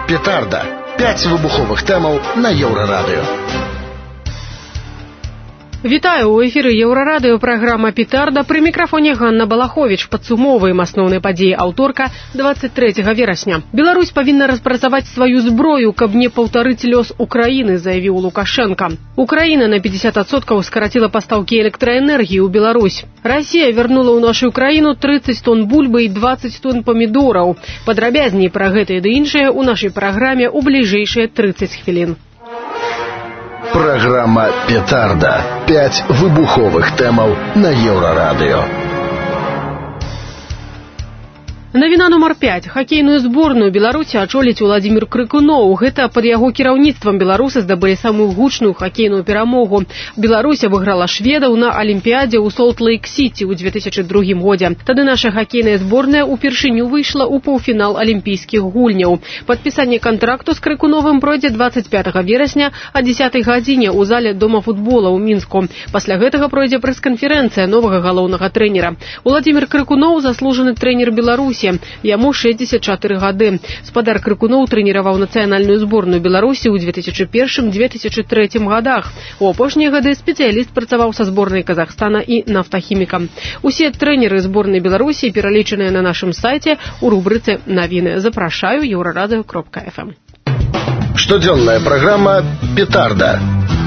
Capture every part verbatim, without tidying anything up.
Петарда. П'ять вибухових темаў на Еўрарадыё. Вітаю, у эфіры Еўрарадыё, праграма «Петарда». Пры мікрафоне Ганна Балахович. Падсумоўваем асноўныя падзеі аўторка двадцать трэцяга верасня. Беларусь павінна распрацаваць сваю зброю, каб не паўтарыць лёс Украіны, заявіў Лукашенко. Украіна на пятьдесят адсоткаў скараціла пастаўкі электраэнергіі ў Беларусь. Расія вярнула ў нашу краіну тридцать тонн бульбы і двадцать тонн памідораў. Падрабязней пра гэтае ды іншае ў нашай праграме ў бліжэйшыя тридцать хвілін. Программа «Петарда». Пять выбуховых темаў на Еўрарадыё. Навіна нумар пять. Хакейную зборную Беларусі ачоліць Уладзімір Крыкуноў. Гэта пад яго кіраўніцтвам беларусы здабылі самую гучную хакейную перамогу. Беларусь абыграла шведаў на Алімпіядзе ў Солт-Лейк-Сіці ў две тысячи другім годзе. Тады наша хакейная зборная упершыню выйшла ў паўфінал алімпійскіх гульняў. Падпісанне кантракту з Крыкуновым пройдзе двадцать пятага верасня о дзесятай гадзіне ў зале Дома футбола ў Мінску. Пасля гэтага пройдзе прэс-канферэнцыя новага галоўнага трэнера. Уладзімір Крыкуноў заслужаны трэнер Беларусі. Яму шэсцьдзесят чатыры гады. Спадар Крыкуноў трэніраваў нацыянальную зборную Беларусі ў две тысячи первым — две тысячи третьем годах. У апошнія гады спецыяліст працаваў са зборнай Казахстана і нафтахімікам. Усе трэнеры зборнай Беларусі пералічаныя на нашым сайце у рубрыцы «Навіны». Запрашаю еўрарадыё кропка эф эм. Штодзённая праграма «Петарда».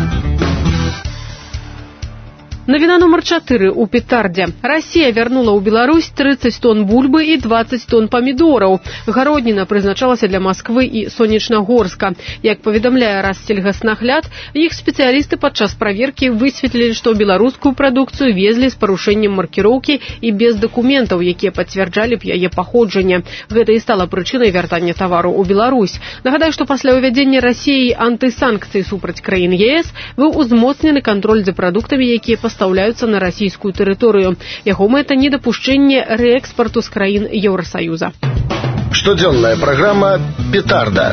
Навіна нумар чатыры у Петардзе. Расія вярнула ў Беларусь тридцать тонн бульбы і двадцать тонн памідораў. Гародніна прызначалася для Масквы і Сонечнагорска. Як паведамляе Рассельгаснагляд, іх спецыялісты падчас праверкі высветлілі, што беларускую прадукцыю везлі з парушэннем маркіроўкі і без дакументаў, якія пацвярджалі б яе паходжанне. Гэта і стала прычынай вяртання тавару ў Беларусь. Нагадаю, што пасля ўвядзення Расіяй антысанкцый супраць краін е эс быў узмоцнены кантроль за прадуктамі, якія пастаўляюцца на расійскую тэрыторыю. Яго мэта недапушчэнне рээкспарту з краін Еўрасаюза. Штодзённая праграма «Петарда».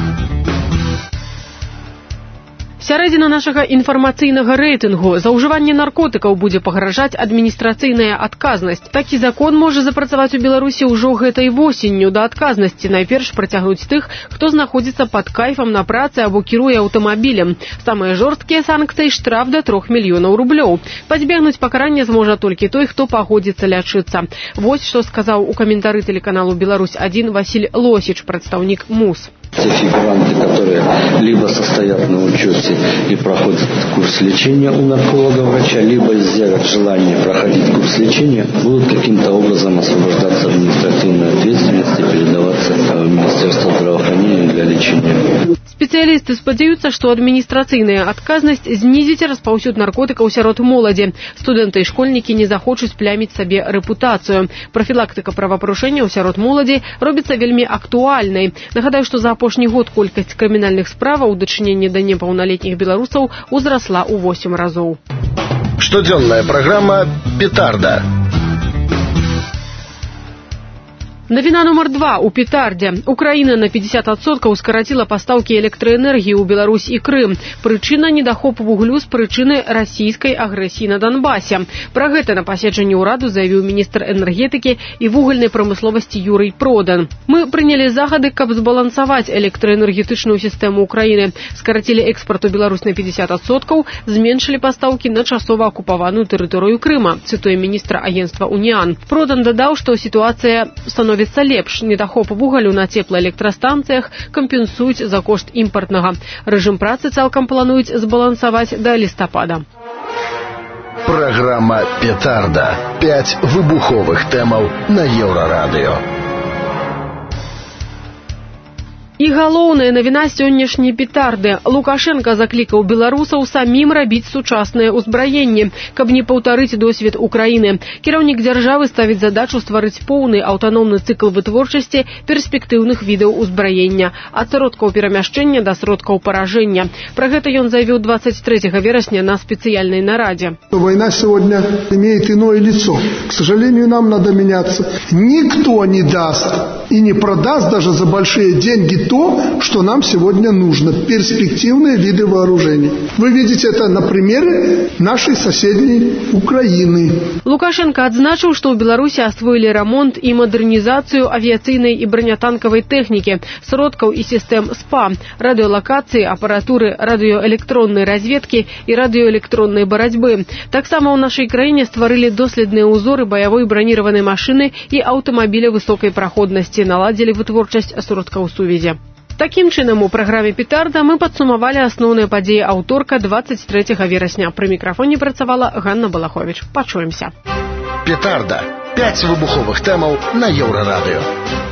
Сярэдзіна нашага інфармацыйнага рэйтынгу. За ўжыванне наркотыкаў будзе пагражаць адміністрацыйная адказнасць. Такі закон можа запрацаваць у Беларусі ўжо гэтай восенню. Да адказнасці найперш прыцягнуць тых, хто знаходзіцца пад кайфам на працы або кіруе аўтамабілем. Самыя жорсткія санкцыі — штраф да трох мільёнаў рублёў. Пазбегнуць пакарання зможа толькі той, хто пагодзіцца лячыцца. Вось што сказаў у каментары тэлеканалу «Беларусь один» Васіль Лосіч, прадстаўнік МУС. Те фигуранты, которые либо состоят на учете и проходят курс лечения у нарколога-врача, либо изъявят желание проходить курс лечения, будут каким-то образом освобождаться от административной ответственности и передаваться в Министерство здравоохранения для лечения. Спецыялісты спадзяюцца, што адміністрацыйная адказнасць знізіць распаўсюд наркотыкаў сярод моладзі. Студэнты і школьнікі не захочуць пляміць сабе рэпутацыю. Прафілактыка правапарушэнняў сярод моладзі робіцца вельмі актуальнай. Нагадаю, што за апошні год колькасць крымінальных справаў у дачыненні да непаўналетніх беларусаў узрасла ў восемь разоў. Штодзённая праграма «Петарда». Навіна нумар два у Петардзе. Украіна на пятьдесят адсоткаў скараціла пастаўкі электраэнергіі ў Беларусь і Крым. Прычына — недахоп вуглю з прычыны расійскай агрэсіі на Донбасе. Пра гэта на паседжанні ўраду заявіў міністр энергетыкі і вугальнай прамысловасці Юрый Продан. Мы прынялі захады, каб збалансаваць электраэнергетычную сістэму Украіны. Скарацілі экспарт у Беларусь на пятьдесят адсоткаў, зменшылі пастаўкі на часова акупаваную тэрыторыю Крыма, цытуе міністра агенцтва «Уніан». Продан дадаў, што сітуацыя становіцца лепш. Недахоп вугалю на цеплаэлектрастанцыях кампенсуюць за кошт імпартнага. Рэжым працы цалкам плануюць збалансаваць да лістапада. Программа «Петарда». Пять выбуховых темаў на Еўрарадыё. І галоўная навіна сённяшняй Петарды. Лукашенко заклікаў беларусаў самім рабіць сучаснае ўзбраенне, каб не паўтарыць досвед Украіны. Кіраўнік дзяржавы ставіць задачу стварыць поўны аўтаномны цыкл вытворчасці перспектыўных відаў узбраення, ад сродкаў перамяшчэння да сродкаў паражэння. Пра гэта ён заявіў двадцать третьего верасня на спецыяльнай нарадзе. Война сегодня имеет иное лицо. К сожалению, нам надо меняться. Никто не даст и не продаст даже за большие деньги то, что нам сегодня нужно. Перспективные виды вооружений. Вы видите это на примере нашей соседней Украины. Лукашенко адзначыў, што ў Беларусі асвоілі рамонт і мадэрнізацыю авіяцыйнай і бронятанкавай тэхнікі, сродкаў і сістэм СПА, радыёлакацыі, апаратуры радыёэлектроннай разведкі і радыёэлектроннай барацьбы. Таксама ў нашай краіне стварылі доследныя ўзоры баявой браніраванай машыны і аўтамабіля высокай праходнасці, наладзілі вытворчасць сродкаў сувязі. Такім чынам, у праграме «Петарда» мы падсумавалі асноўныя падзеі аўторка двадцать третьего верасня. Пры мікрафоне працавала Ганна Балахович. Пачуемся. «Петарда». Пять выбуховых тэмаў на Еўрарадыё.